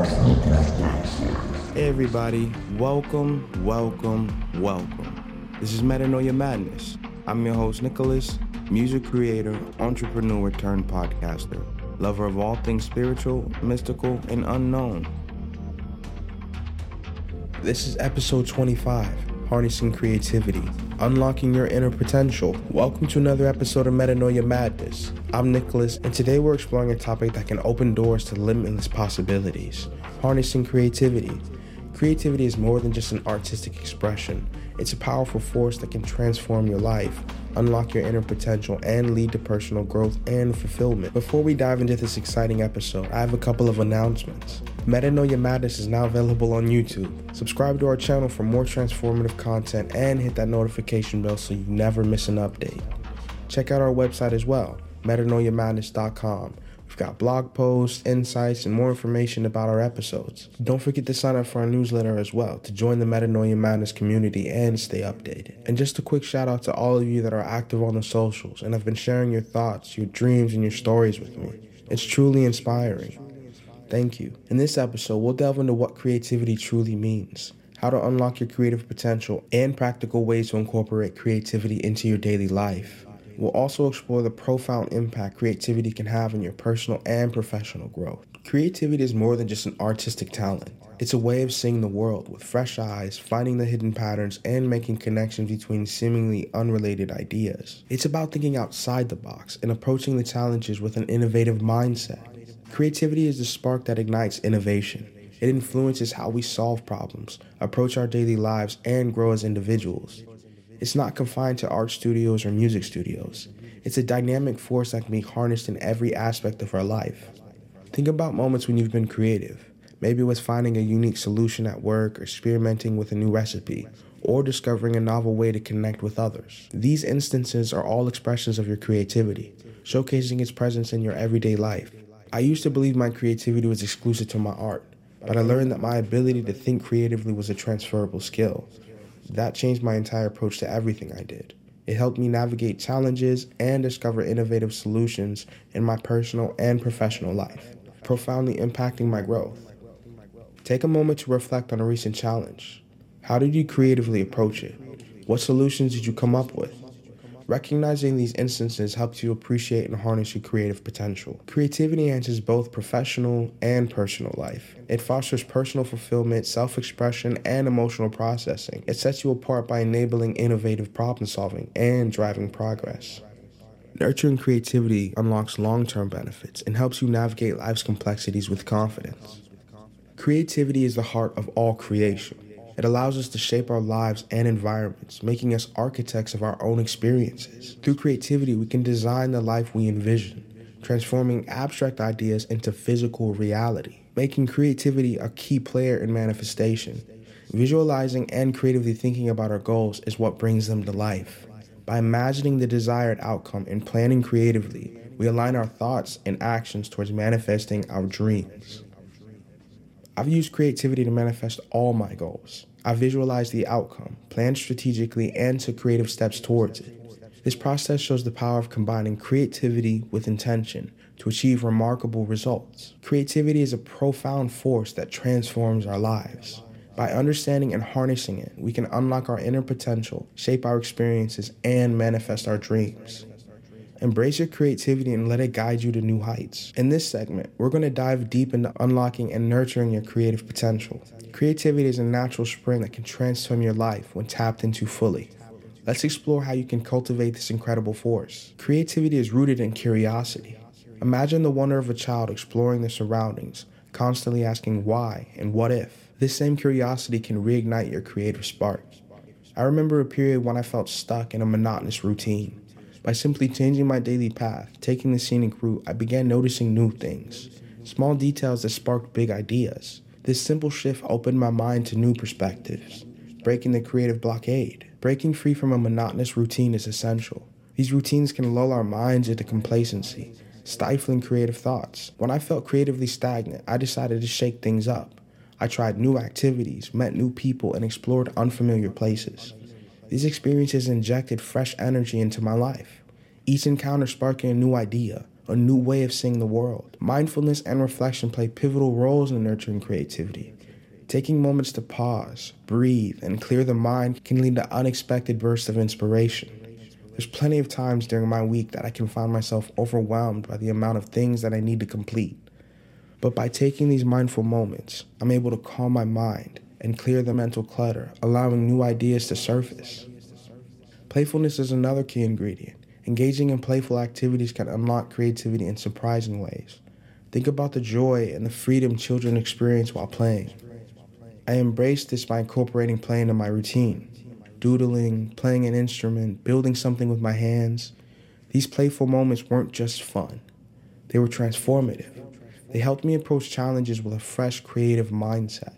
Hey everybody, welcome. This is Metanoia Madness. I'm your host Nicholas, music creator, entrepreneur turned podcaster, lover of all things spiritual, mystical, and unknown. This is episode 25, Harnessing Creativity, Unlocking Your Inner Potential. Welcome to another episode of Metanoia Madness. I'm Nicholas, and today we're exploring a topic that can open doors to limitless possibilities, harnessing creativity. Creativity is more than just an artistic expression. It's a powerful force that can transform your life, unlock your inner potential, and lead to personal growth and fulfillment. Before we dive into this exciting episode, I have a couple of announcements. Metanoia Madness is now available on YouTube. Subscribe to our channel for more transformative content and hit that notification bell so you never miss an update. Check out our website as well, metanoiamadness.com. We've got blog posts, insights, and more information about our episodes. Don't forget to sign up for our newsletter as well to join the Metanoia Madness community and stay updated. And just a quick shout out to all of you that are active on the socials and have been sharing your thoughts, your dreams, and your stories with me. It's truly inspiring. Thank you. In this episode, we'll delve into what creativity truly means, how to unlock your creative potential, and practical ways to incorporate creativity into your daily life. We'll also explore the profound impact creativity can have in your personal and professional growth. Creativity is more than just an artistic talent. It's a way of seeing the world with fresh eyes, finding the hidden patterns, and making connections between seemingly unrelated ideas. It's about thinking outside the box and approaching the challenges with an innovative mindset. Creativity is the spark that ignites innovation. It influences how we solve problems, approach our daily lives, and grow as individuals. It's not confined to art studios or music studios. It's a dynamic force that can be harnessed in every aspect of our life. Think about moments when you've been creative. Maybe it was finding a unique solution at work, or experimenting with a new recipe, or discovering a novel way to connect with others. These instances are all expressions of your creativity, showcasing its presence in your everyday life. I used to believe my creativity was exclusive to my art, but I learned that my ability to think creatively was a transferable skill. That changed my entire approach to everything I did. It helped me navigate challenges and discover innovative solutions in my personal and professional life, profoundly impacting my growth. Take a moment to reflect on a recent challenge. How did you creatively approach it? What solutions did you come up with? Recognizing these instances helps you appreciate and harness your creative potential. Creativity enhances both professional and personal life. It fosters personal fulfillment, self-expression, and emotional processing. It sets you apart by enabling innovative problem-solving and driving progress. Nurturing creativity unlocks long-term benefits and helps you navigate life's complexities with confidence. Creativity is the heart of all creation. It allows us to shape our lives and environments, making us architects of our own experiences. Through creativity, we can design the life we envision, transforming abstract ideas into physical reality. Making creativity a key player in manifestation. Visualizing and creatively thinking about our goals is what brings them to life. By imagining the desired outcome and planning creatively, we align our thoughts and actions towards manifesting our dreams. I've used creativity to manifest all my goals. I visualized the outcome, planned strategically, and took creative steps towards it. This process shows the power of combining creativity with intention to achieve remarkable results. Creativity is a profound force that transforms our lives. By understanding and harnessing it, we can unlock our inner potential, shape our experiences, and manifest our dreams. Embrace your creativity and let it guide you to new heights. In this segment, we're going to dive deep into unlocking and nurturing your creative potential. Creativity is a natural spring that can transform your life when tapped into fully. Let's explore how you can cultivate this incredible force. Creativity is rooted in curiosity. Imagine the wonder of a child exploring their surroundings, constantly asking why and what if. This same curiosity can reignite your creative spark. I remember a period when I felt stuck in a monotonous routine. By simply changing my daily path, taking the scenic route, I began noticing new things, small details that sparked big ideas. This simple shift opened my mind to new perspectives, breaking the creative blockade. Breaking free from a monotonous routine is essential. These routines can lull our minds into complacency, stifling creative thoughts. When I felt creatively stagnant, I decided to shake things up. I tried new activities, met new people, and explored unfamiliar places. These experiences injected fresh energy into my life. Each encounter sparking a new idea, a new way of seeing the world. Mindfulness and reflection play pivotal roles in nurturing creativity. Taking moments to pause, breathe, and clear the mind can lead to unexpected bursts of inspiration. There's plenty of times during my week that I can find myself overwhelmed by the amount of things that I need to complete. But by taking these mindful moments, I'm able to calm my mind and clear the mental clutter, allowing new ideas to surface. Playfulness is another key ingredient. Engaging in playful activities can unlock creativity in surprising ways. Think about the joy and the freedom children experience while playing. I embrace this by incorporating play into my routine. Doodling, playing an instrument, building something with my hands. These playful moments weren't just fun. They were transformative. They helped me approach challenges with a fresh, creative mindset.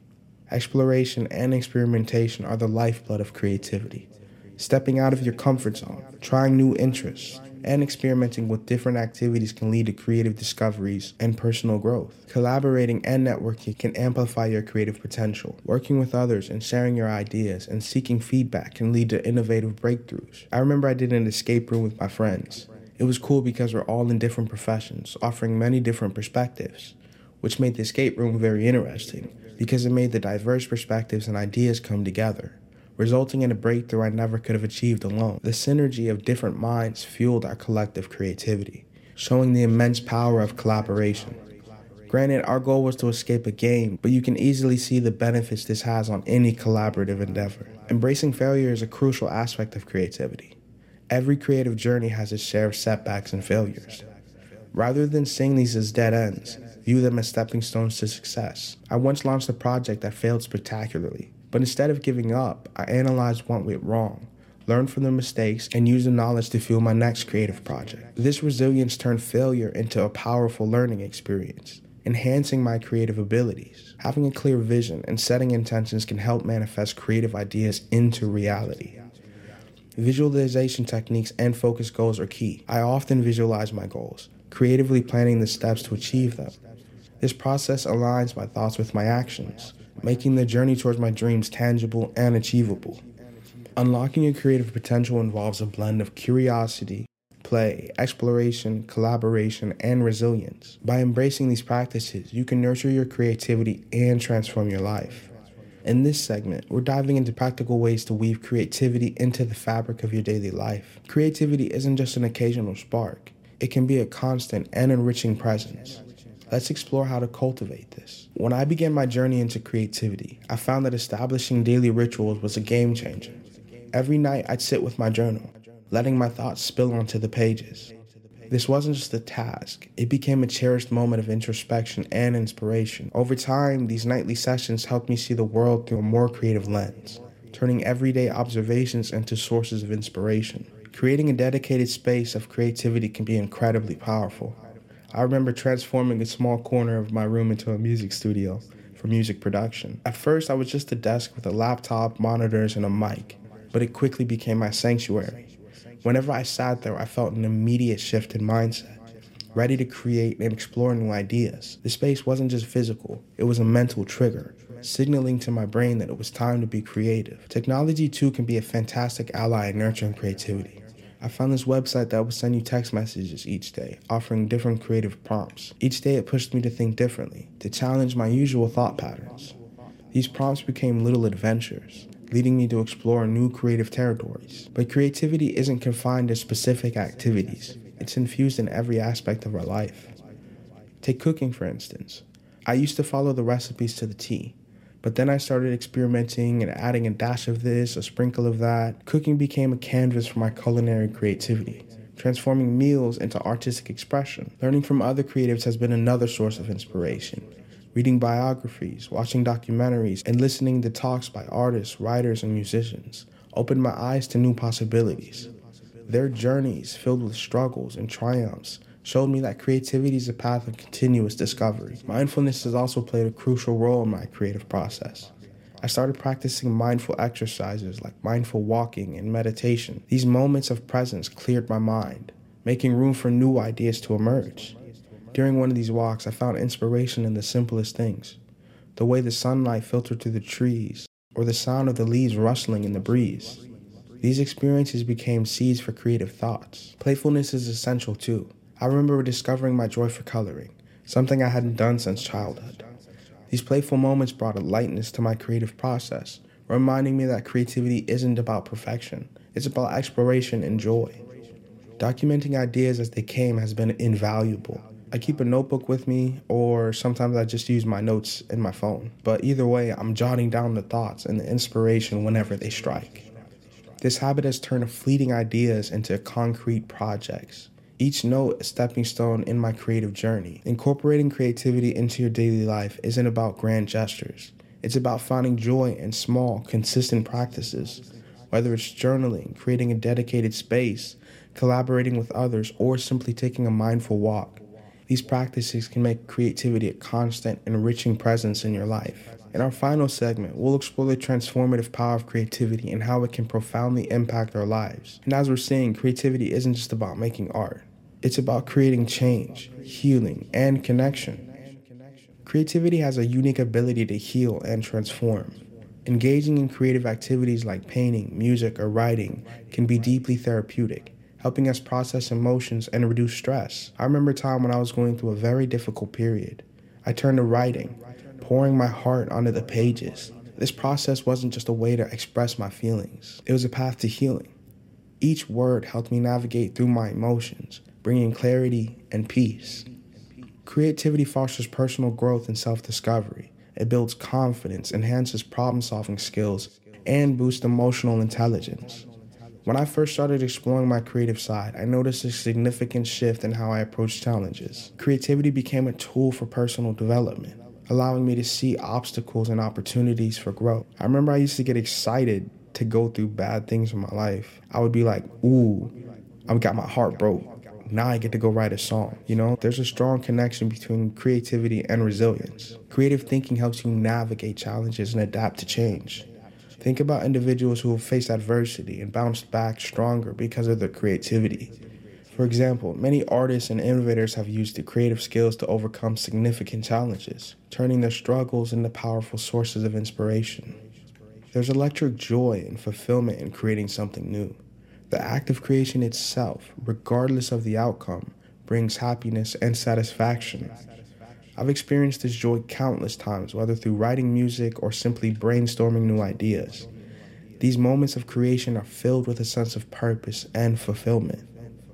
Exploration and experimentation are the lifeblood of creativity. Stepping out of your comfort zone, trying new interests, and experimenting with different activities can lead to creative discoveries and personal growth. Collaborating and networking can amplify your creative potential. Working with others and sharing your ideas and seeking feedback can lead to innovative breakthroughs. I remember I did an escape room with my friends. It was cool because we're all in different professions, offering many different perspectives, which made the escape room very interesting because it made the diverse perspectives and ideas come together, resulting in a breakthrough I never could have achieved alone. The synergy of different minds fueled our collective creativity, showing the immense power of collaboration. Granted, our goal was to escape a game, but you can easily see the benefits this has on any collaborative endeavor. Embracing failure is a crucial aspect of creativity. Every creative journey has its share of setbacks and failures. Rather than seeing these as dead ends, view them as stepping stones to success. I once launched a project that failed spectacularly. But instead of giving up, I analyzed what went wrong, learned from the mistakes, and used the knowledge to fuel my next creative project. This resilience turned failure into a powerful learning experience, enhancing my creative abilities. Having a clear vision and setting intentions can help manifest creative ideas into reality. Visualization techniques and focus goals are key. I often visualize my goals, creatively planning the steps to achieve them. This process aligns my thoughts with my actions, making the journey towards my dreams tangible and achievable. Unlocking your creative potential involves a blend of curiosity, play, exploration, collaboration, and resilience. By embracing these practices, you can nurture your creativity and transform your life. In this segment, we're diving into practical ways to weave creativity into the fabric of your daily life. Creativity isn't just an occasional spark. It can be a constant and enriching presence. Let's explore how to cultivate this. When I began my journey into creativity, I found that establishing daily rituals was a game changer. Every night I'd sit with my journal, letting my thoughts spill onto the pages. This wasn't just a task, it became a cherished moment of introspection and inspiration. Over time, these nightly sessions helped me see the world through a more creative lens, turning everyday observations into sources of inspiration. Creating a dedicated space of creativity can be incredibly powerful. I remember transforming a small corner of my room into a music studio for music production. At first, I was just a desk with a laptop, monitors, and a mic, but it quickly became my sanctuary. Whenever I sat there, I felt an immediate shift in mindset, ready to create and explore new ideas. The space wasn't just physical, it was a mental trigger, signaling to my brain that it was time to be creative. Technology, too, can be a fantastic ally in nurturing creativity. I found this website that would send you text messages each day, offering different creative prompts. Each day it pushed me to think differently, to challenge my usual thought patterns. These prompts became little adventures, leading me to explore new creative territories. But creativity isn't confined to specific activities. It's infused in every aspect of our life. Take cooking, for instance. I used to follow the recipes to the T. But then I started experimenting and adding a dash of this, a sprinkle of that. Cooking became a canvas for my culinary creativity, transforming meals into artistic expression. Learning from other creatives has been another source of inspiration. Reading biographies, watching documentaries, and listening to talks by artists, writers, and musicians opened my eyes to new possibilities. Their journeys, filled with struggles and triumphs, showed me that creativity is a path of continuous discovery. Mindfulness has also played a crucial role in my creative process. I started practicing mindful exercises like mindful walking and meditation. These moments of presence cleared my mind, making room for new ideas to emerge. During one of these walks, I found inspiration in the simplest things. The way the sunlight filtered through the trees, or the sound of the leaves rustling in the breeze. These experiences became seeds for creative thoughts. Playfulness is essential too. I remember discovering my joy for coloring, something I hadn't done since childhood. These playful moments brought a lightness to my creative process, reminding me that creativity isn't about perfection, it's about exploration and joy. Documenting ideas as they came has been invaluable. I keep a notebook with me, or sometimes I just use my notes in my phone. But either way, I'm jotting down the thoughts and the inspiration whenever they strike. This habit has turned fleeting ideas into concrete projects. Each note a stepping stone in my creative journey. Incorporating creativity into your daily life isn't about grand gestures. It's about finding joy in small, consistent practices. Whether it's journaling, creating a dedicated space, collaborating with others, or simply taking a mindful walk. These practices can make creativity a constant, enriching presence in your life. In our final segment, we'll explore the transformative power of creativity and how it can profoundly impact our lives. And as we're seeing, creativity isn't just about making art. It's about creating change, healing, and connection. Creativity has a unique ability to heal and transform. Engaging in creative activities like painting, music, or writing can be deeply therapeutic, helping us process emotions and reduce stress. I remember a time when I was going through a very difficult period. I turned to writing, pouring my heart onto the pages. This process wasn't just a way to express my feelings. It was a path to healing. Each word helped me navigate through my emotions, bringing clarity and peace. Creativity fosters personal growth and self-discovery. It builds confidence, enhances problem-solving skills, and boosts emotional intelligence. When I first started exploring my creative side, I noticed a significant shift in how I approach challenges. Creativity became a tool for personal development, allowing me to see obstacles and opportunities for growth. I remember I used to get excited to go through bad things in my life. I would be like, ooh, I've got my heart broke. Now I get to go write a song. There's a strong connection between creativity and resilience. Creative thinking helps you navigate challenges and adapt to change. Think about individuals who have faced adversity and bounced back stronger because of their creativity. For example, many artists and innovators have used their creative skills to overcome significant challenges, turning their struggles into powerful sources of inspiration. There's electric joy and fulfillment in creating something new. The act of creation itself, regardless of the outcome, brings happiness and satisfaction. I've experienced this joy countless times, whether through writing music or simply brainstorming new ideas. These moments of creation are filled with a sense of purpose and fulfillment.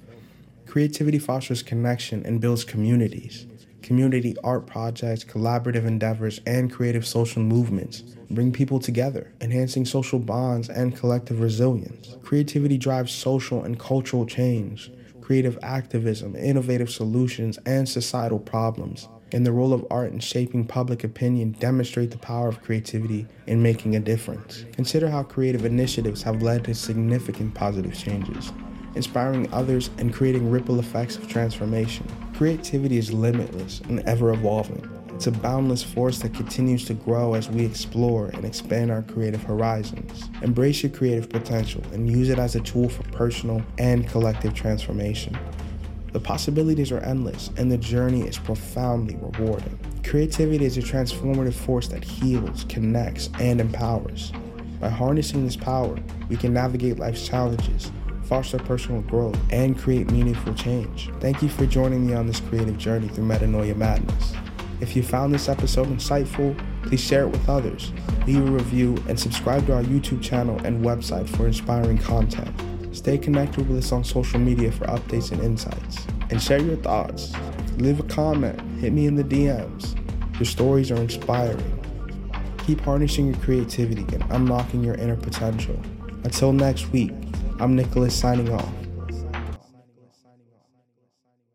Creativity fosters connection and builds communities. Community art projects, collaborative endeavors, and creative social movements bring people together, enhancing social bonds and collective resilience. Creativity drives social and cultural change, creative activism, innovative solutions, and societal problems. And the role of art in shaping public opinion demonstrate the power of creativity in making a difference. Consider how creative initiatives have led to significant positive changes, inspiring others and creating ripple effects of transformation. Creativity is limitless and ever-evolving. It's a boundless force that continues to grow as we explore and expand our creative horizons. Embrace your creative potential and use it as a tool for personal and collective transformation. The possibilities are endless, and the journey is profoundly rewarding. Creativity is a transformative force that heals, connects, and empowers. By harnessing this power, we can navigate life's challenges, foster personal growth, and create meaningful change. Thank you for joining me on this creative journey through Metanoia Madness. If you found this episode insightful, please share it with others, leave a review, and subscribe to our YouTube channel and website for inspiring content. Stay connected with us on social media for updates and insights. And share your thoughts. Leave a comment. Hit me in the DMs. Your stories are inspiring. Keep harnessing your creativity and unlocking your inner potential. Until next week, I'm Nicholas signing off.